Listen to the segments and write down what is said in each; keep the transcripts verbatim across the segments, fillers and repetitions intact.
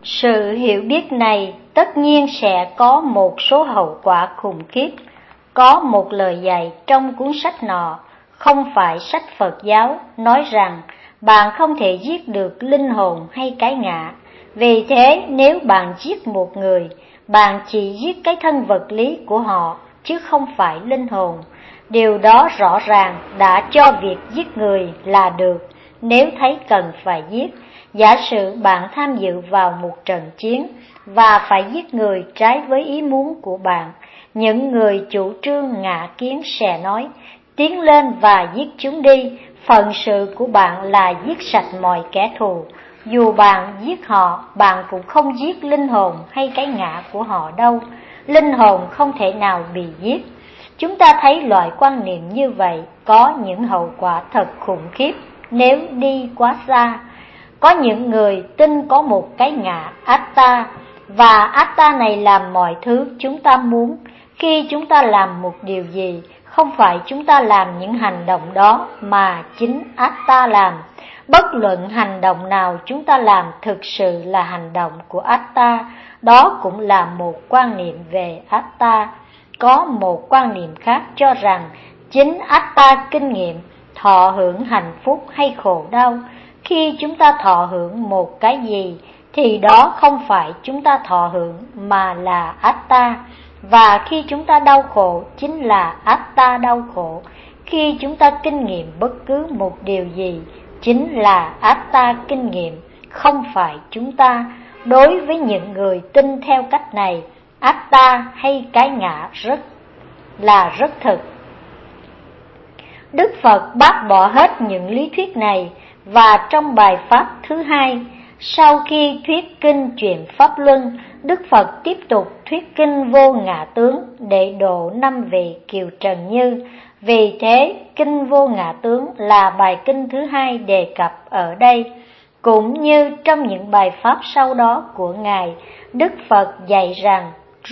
Sự hiểu biết này tất nhiên sẽ có một số hậu quả khủng khiếp. Có một lời dạy trong cuốn sách nọ, không phải sách Phật giáo, nói rằng bạn không thể giết được linh hồn hay cái ngã. Vì thế nếu bạn giết một người, bạn chỉ giết cái thân vật lý của họ, chứ không phải linh hồn. Điều đó rõ ràng đã cho việc giết người là được, nếu thấy cần phải giết. Giả sử bạn tham dự vào một trận chiến và phải giết người trái với ý muốn của bạn, những người chủ trương ngạ kiến sẽ nói, tiến lên và giết chúng đi, phận sự của bạn là giết sạch mọi kẻ thù. Dù bạn giết họ, bạn cũng không giết linh hồn hay cái ngã của họ đâu. Linh hồn không thể nào bị giết. Chúng ta thấy loại quan niệm như vậy có những hậu quả thật khủng khiếp nếu đi quá xa. Có những người tin có một cái ngã Atta, và Atta này làm mọi thứ chúng ta muốn. Khi chúng ta làm một điều gì, không phải chúng ta làm những hành động đó mà chính Atta làm. Bất luận hành động nào chúng ta làm thực sự là hành động của Atta, đó cũng là một quan niệm về Atta. Có một quan niệm khác cho rằng chính Atta kinh nghiệm thọ hưởng hạnh phúc hay khổ đau. Khi chúng ta thọ hưởng một cái gì thì đó không phải chúng ta thọ hưởng mà là Atta. Và khi chúng ta đau khổ chính là Atta đau khổ. Khi chúng ta kinh nghiệm bất cứ một điều gì chính là Atta kinh nghiệm, không phải chúng ta. Đối với những người tin theo cách này, Atta hay cái ngã rất là rất thực. Đức Phật bác bỏ hết những lý thuyết này, và trong bài pháp thứ hai, sau khi thuyết kinh chuyện Pháp Luân, Đức Phật tiếp tục thuyết kinh Vô Ngã Tướng để độ năm vị Kiều Trần Như. Vì thế, kinh Vô Ngã Tướng là bài kinh thứ hai đề cập ở đây. Cũng như trong những bài pháp sau đó của Ngài, Đức Phật dạy rằng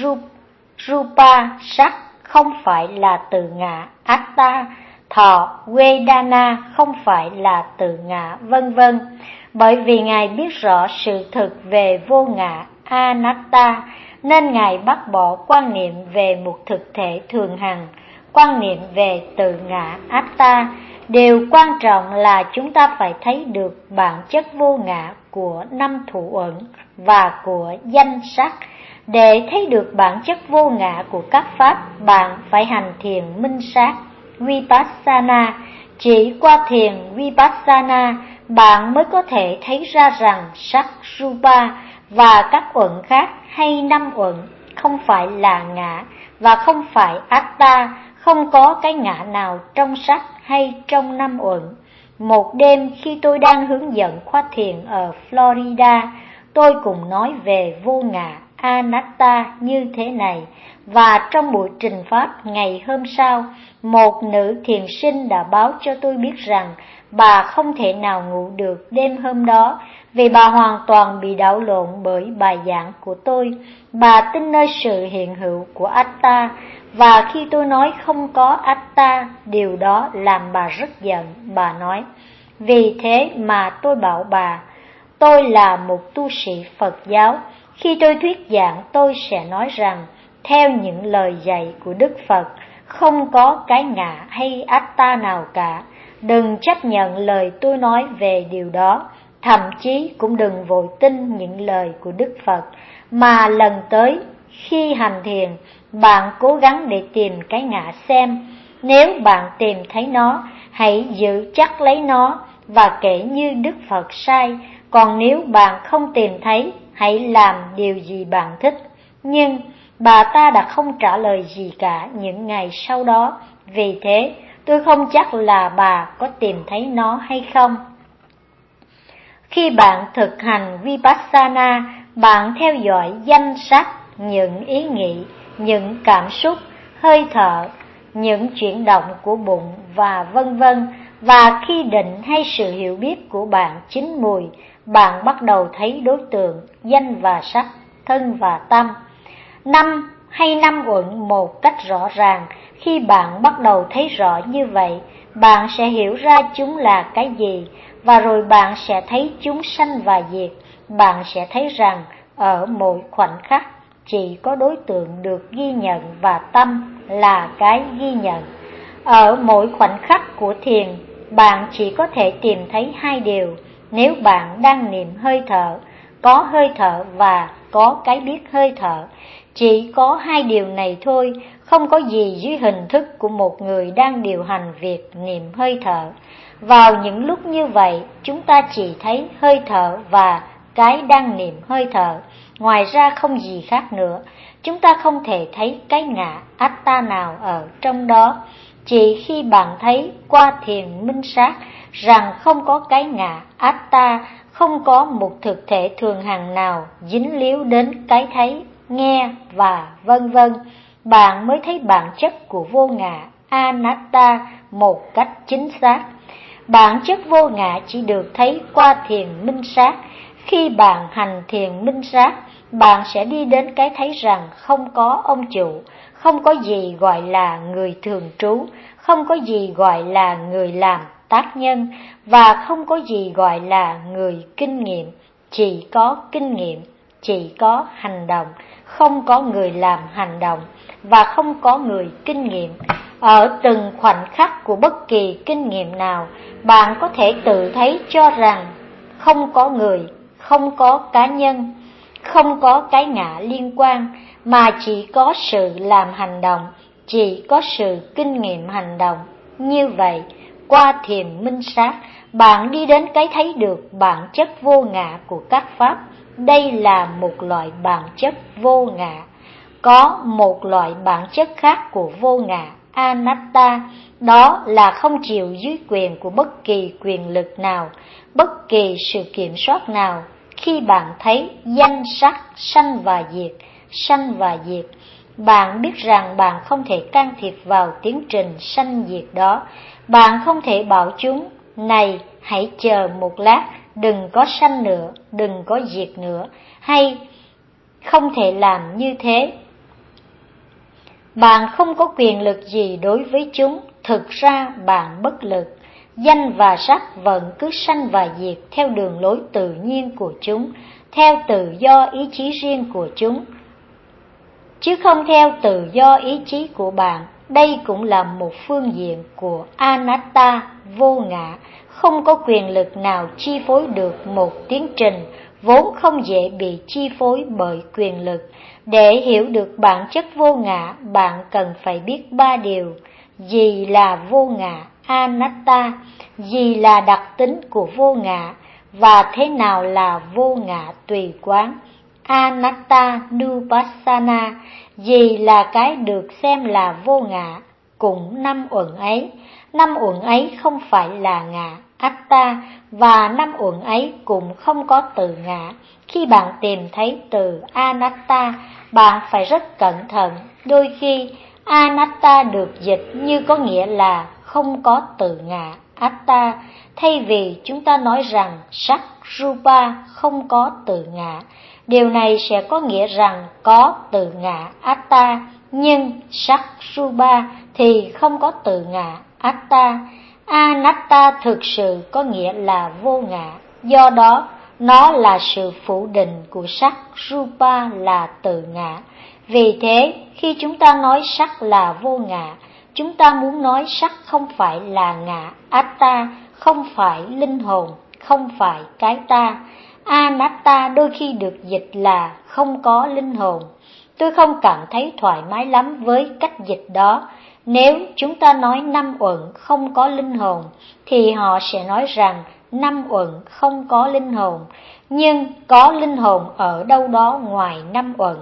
Rupa sắc không phải là từ ngã Atta, thọ Vedana không phải là từ ngã, vân vân. Bởi vì Ngài biết rõ sự thực về vô ngã Anatta, nên Ngài bác bỏ quan niệm về một thực thể thường hằng, quan niệm về từ ngã Atta. Điều quan trọng là chúng ta phải thấy được bản chất vô ngã của năm thủ uẩn và của danh sắc. Để thấy được bản chất vô ngã của các pháp, bạn phải hành thiền minh sát Vipassana. Chỉ qua thiền Vipassana, bạn mới có thể thấy ra rằng sắc Rupa và các uẩn khác hay năm uẩn không phải là ngã và không phải Atta, không có cái ngã nào trong sắc hay trong năm uẩn. Một đêm khi tôi đang hướng dẫn khóa thiền ở Florida, tôi cùng nói về vô ngã Anatta như thế này, và trong buổi trình pháp ngày hôm sau, một nữ thiền sinh đã báo cho tôi biết rằng bà không thể nào ngủ được đêm hôm đó vì bà hoàn toàn bị đảo lộn bởi bài giảng của tôi. Bà tin nơi sự hiện hữu của Atta, và khi tôi nói không có Atta, điều đó làm bà rất giận. Bà nói, vì thế mà tôi bảo bà, tôi là một tu sĩ Phật giáo. Khi tôi thuyết giảng, tôi sẽ nói rằng, theo những lời dạy của Đức Phật, không có cái ngã hay Atta nào cả. Đừng chấp nhận lời tôi nói về điều đó, thậm chí cũng đừng vội tin những lời của Đức Phật, mà lần tới khi hành thiền, bạn cố gắng để tìm cái ngã xem. Nếu bạn tìm thấy nó, hãy giữ chắc lấy nó và kể như Đức Phật sai. Còn nếu bạn không tìm thấy, hãy làm điều gì bạn thích. Nhưng bà ta đã không trả lời gì cả những ngày sau đó. Vì thế, tôi không chắc là bà có tìm thấy nó hay không. Khi bạn thực hành Vipassana, bạn theo dõi danh sắc, những ý nghĩ, những cảm xúc, hơi thở, những chuyển động của bụng và vân vân. Và khi định hay sự hiểu biết của bạn chín mùi, bạn bắt đầu thấy đối tượng, danh và sắc, thân và tâm, năm hay năm uẩn một cách rõ ràng. Khi bạn bắt đầu thấy rõ như vậy, bạn sẽ hiểu ra chúng là cái gì, và rồi bạn sẽ thấy chúng sanh và diệt. Bạn sẽ thấy rằng ở mỗi khoảnh khắc chỉ có đối tượng được ghi nhận và tâm là cái ghi nhận. Ở mỗi khoảnh khắc của thiền, bạn chỉ có thể tìm thấy hai điều nếu bạn đang niệm hơi thở, có hơi thở và có cái biết hơi thở. Chỉ có hai điều này thôi, không có gì dưới hình thức của một người đang điều hành việc niệm hơi thở. Vào những lúc như vậy, chúng ta chỉ thấy hơi thở và cái đang niệm hơi thở, ngoài ra không gì khác nữa. Chúng ta không thể thấy cái ngã Atta nào ở trong đó. Chỉ khi bạn thấy qua thiền minh sát rằng không có cái ngã Atta, không có một thực thể thường hằng nào dính líu đến cái thấy, nghe và vân vân, bạn mới thấy bản chất của vô ngã Anatta một cách chính xác. Bản chất vô ngã chỉ được thấy qua thiền minh sát. Khi bạn hành thiền minh sát, bạn sẽ đi đến cái thấy rằng không có ông chủ, không có gì gọi là người thường trú, không có gì gọi là người làm tác nhân, và không có gì gọi là người kinh nghiệm. Chỉ có kinh nghiệm, chỉ có hành động, không có người làm hành động, và không có người kinh nghiệm. Ở từng khoảnh khắc của bất kỳ kinh nghiệm nào, bạn có thể tự thấy cho rằng không có người, không có cá nhân, không có cái ngã liên quan, mà chỉ có sự làm hành động, chỉ có sự kinh nghiệm hành động. Như vậy, qua thiền minh sát, bạn đi đến cái thấy được bản chất vô ngã của các pháp. Đây là một loại bản chất vô ngã. Có một loại bản chất khác của vô ngã Anatta, đó là không chịu dưới quyền của bất kỳ quyền lực nào, bất kỳ sự kiểm soát nào. Khi bạn thấy danh sắc sanh và diệt, sanh và diệt, bạn biết rằng bạn không thể can thiệp vào tiến trình sanh diệt đó. Bạn không thể bảo chúng, này hãy chờ một lát, đừng có sanh nữa, đừng có diệt nữa, hay không thể làm như thế. Bạn không có quyền lực gì đối với chúng, thực ra bạn bất lực. Danh và sắc vẫn cứ sanh và diệt theo đường lối tự nhiên của chúng, theo tự do ý chí riêng của chúng, chứ không theo tự do ý chí của bạn. Đây cũng là một phương diện của Anatta, vô ngã. Không có quyền lực nào chi phối được một tiến trình vốn không dễ bị chi phối bởi quyền lực. Để hiểu được bản chất vô ngã, bạn cần phải biết ba điều. Gì là vô ngã Anatta, gì là đặc tính của vô ngã, và thế nào là vô ngã tùy quán Anatta Nupassana, gì là cái được xem là vô ngã. Cũng năm uẩn ấy, năm uẩn ấy không phải là ngã Atta, và năm uẩn ấy cũng không có từ ngã. Khi bạn tìm thấy từ Anatta, bạn phải rất cẩn thận. Đôi khi Anatta được dịch như có nghĩa là không có từ ngã Atta, thay vì chúng ta nói rằng sắc Rupa không có từ ngã. Điều này sẽ có nghĩa rằng có từ ngã Atta, nhưng sắc Rupa thì không có từ ngã Atta. Anatta thực sự có nghĩa là vô ngã, do đó nó là sự phủ định của sắc Rupa là từ ngã. Vì thế, khi chúng ta nói sắc là vô ngã, chúng ta muốn nói sắc không phải là ngã Atta, không phải linh hồn, không phải cái ta. Anatta đôi khi được dịch là không có linh hồn. Tôi không cảm thấy thoải mái lắm với cách dịch đó. Nếu chúng ta nói năm uẩn không có linh hồn, thì họ sẽ nói rằng năm uẩn không có linh hồn, nhưng có linh hồn ở đâu đó ngoài năm uẩn.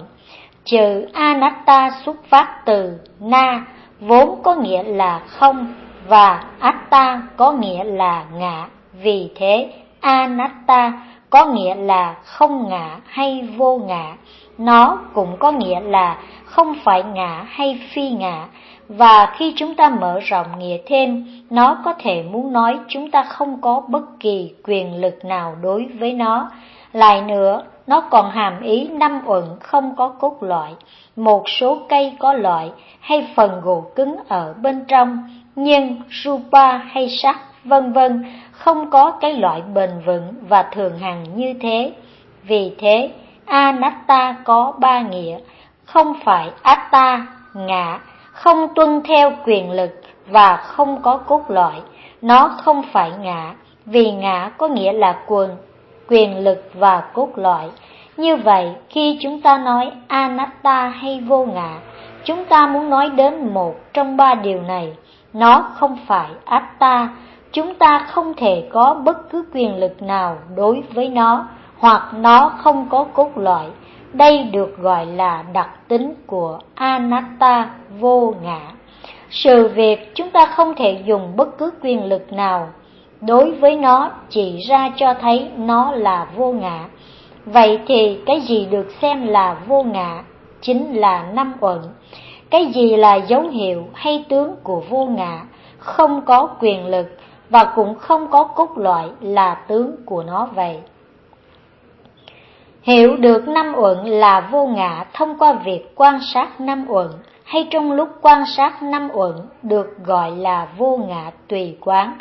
Chữ Anatta xuất phát từ Na, vốn có nghĩa là không, và Atta có nghĩa là ngã. Vì thế, Anatta có nghĩa là không ngã hay vô ngã. Nó cũng có nghĩa là không phải ngã hay phi ngã. Và khi chúng ta mở rộng nghĩa thêm, nó có thể muốn nói chúng ta không có bất kỳ quyền lực nào đối với nó. Lại nữa, nó còn hàm ý năm uẩn không có cốt loại, một số cây có loại hay phần gỗ cứng ở bên trong, nhưng Rupa hay sắc vân vân không có cái loại bền vững và thường hằng như thế. Vì thế, anatta có ba nghĩa, không phải atta, ngã, không tuân theo quyền lực và không có cốt lõi. Nó không phải ngã, vì ngã có nghĩa là quyền, quyền lực và cốt lõi. Như vậy, khi chúng ta nói anatta hay vô ngã, chúng ta muốn nói đến một trong ba điều này. Nó không phải atta, chúng ta không thể có bất cứ quyền lực nào đối với nó, hoặc nó không có cốt lõi. Đây được gọi là đặc tính của anatta, vô ngã. Sự việc chúng ta không thể dùng bất cứ quyền lực nào đối với nó chỉ ra cho thấy nó là vô ngã. Vậy thì cái gì được xem là vô ngã? Chính là năm uẩn. Cái gì là dấu hiệu hay tướng của vô ngã? Không có quyền lực và cũng không có cốt lõi là tướng của nó vậy. Hiểu được năm uẩn là vô ngã thông qua việc quan sát năm uẩn, hay trong lúc quan sát năm uẩn được gọi là vô ngã tùy quán,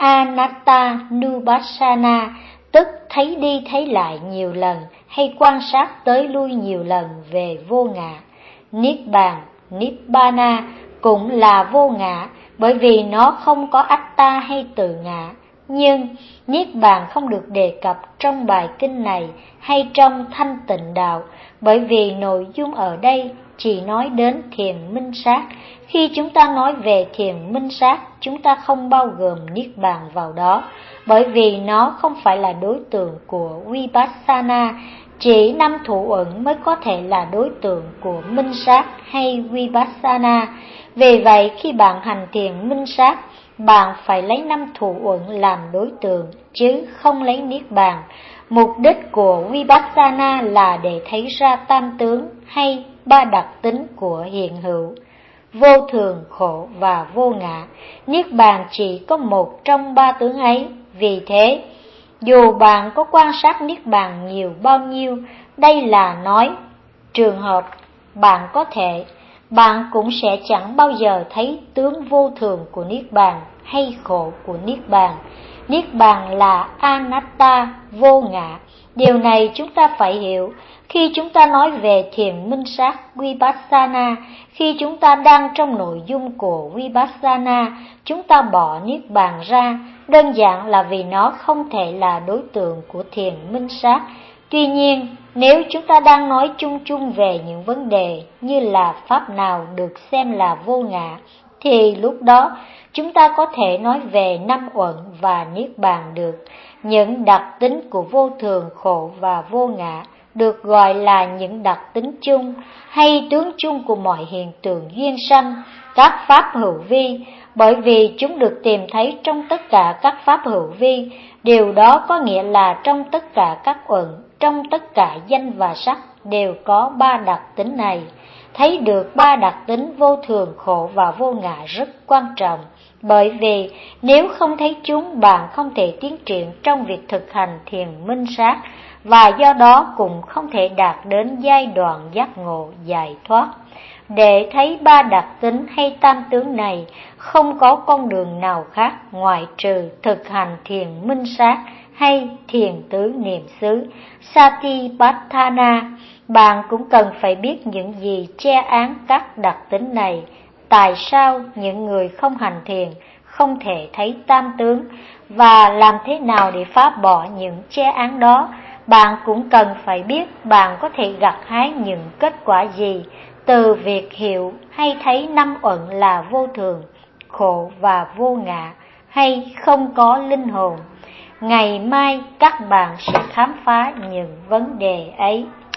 anatta nupassana, tức thấy đi thấy lại nhiều lần hay quan sát tới lui nhiều lần về vô ngã. Niết bàn, nibbana cũng là vô ngã, bởi vì nó không có atta hay tự ngã. Nhưng Niết bàn không được đề cập trong bài kinh này hay trong Thanh Tịnh Đạo, bởi vì nội dung ở đây chỉ nói đến thiền minh sát. Khi chúng ta nói về thiền minh sát, chúng ta không bao gồm Niết bàn vào đó, bởi vì nó không phải là đối tượng của Vipassana. Chỉ năm thủ uẩn mới có thể là đối tượng của minh sát hay Vipassana. Vì vậy, khi bạn hành thiền minh sát, bạn phải lấy năm thủ uẩn làm đối tượng, chứ không lấy Niết bàn. Mục đích của Vipassana là để thấy ra tam tướng hay ba đặc tính của hiện hữu, vô thường, khổ và vô ngã. Niết bàn chỉ có một trong ba tướng ấy. Vì thế, dù bạn có quan sát Niết bàn nhiều bao nhiêu, đây là nói trường hợp bạn có thể, bạn cũng sẽ chẳng bao giờ thấy tướng vô thường của Niết bàn hay khổ của Niết bàn. Niết bàn là anatta, vô ngã. Điều này chúng ta phải hiểu. Khi chúng ta nói về thiền minh sát Vipassana, khi chúng ta đang trong nội dung của Vipassana, chúng ta bỏ Niết bàn ra, đơn giản là vì nó không thể là đối tượng của thiền minh sát. Tuy nhiên, nếu chúng ta đang nói chung chung về những vấn đề như là pháp nào được xem là vô ngã, thì lúc đó chúng ta có thể nói về năm uẩn và Niết bàn được. Những đặc tính của vô thường, khổ và vô ngã được gọi là những đặc tính chung hay tướng chung của mọi hiện tượng duyên sanh, các pháp hữu vi, bởi vì chúng được tìm thấy trong tất cả các pháp hữu vi. Điều đó có nghĩa là trong tất cả các uẩn, trong tất cả danh và sắc đều có ba đặc tính này. Thấy được ba đặc tính vô thường, khổ và vô ngã rất quan trọng, bởi vì nếu không thấy chúng, bạn không thể tiến triển trong việc thực hành thiền minh sát, và do đó cũng không thể đạt đến giai đoạn giác ngộ giải thoát. Để thấy ba đặc tính hay tam tướng này, không có con đường nào khác ngoại trừ thực hành thiền minh sát hay thiền tứ niệm xứ, Satipatthana. Bạn cũng cần phải biết những gì che án các đặc tính này. Tại sao những người không hành thiền không thể thấy tam tướng, và làm thế nào để phá bỏ những che án đó. Bạn cũng cần phải biết bạn có thể gặt hái những kết quả gì từ việc hiểu hay thấy năm uẩn là vô thường, khổ và vô ngã, hay không có linh hồn. Ngày mai các bạn sẽ khám phá những vấn đề ấy.